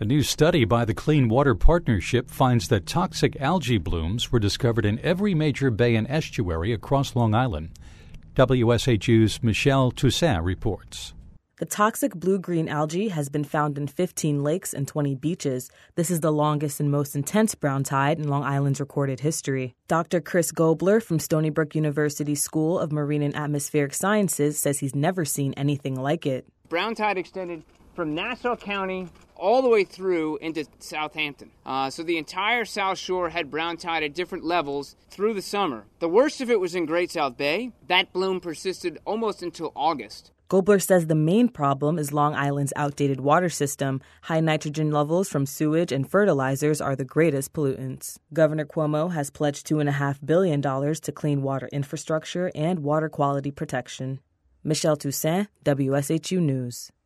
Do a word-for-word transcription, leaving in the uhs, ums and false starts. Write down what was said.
A new study by the Clean Water Partnership finds that toxic algae blooms were discovered in every major bay and estuary across Long Island. W S H U's Michelle Toussaint reports. The toxic blue-green algae has been found in fifteen lakes and twenty beaches. This is the longest and most intense brown tide in Long Island's recorded history. Doctor Chris Gobler from Stony Brook University School of Marine and Atmospheric Sciences says he's never seen anything like it. Brown tide extended from Nassau County all the way through into Southampton. Uh, so the entire South Shore had brown tide at different levels through the summer. The worst of it was in Great South Bay. That bloom persisted almost until August. Gobler says the main problem is Long Island's outdated water system. High nitrogen levels from sewage and fertilizers are the greatest pollutants. Governor Cuomo has pledged two point five billion dollars to clean water infrastructure and water quality protection. Michelle Toussaint, W S H U News.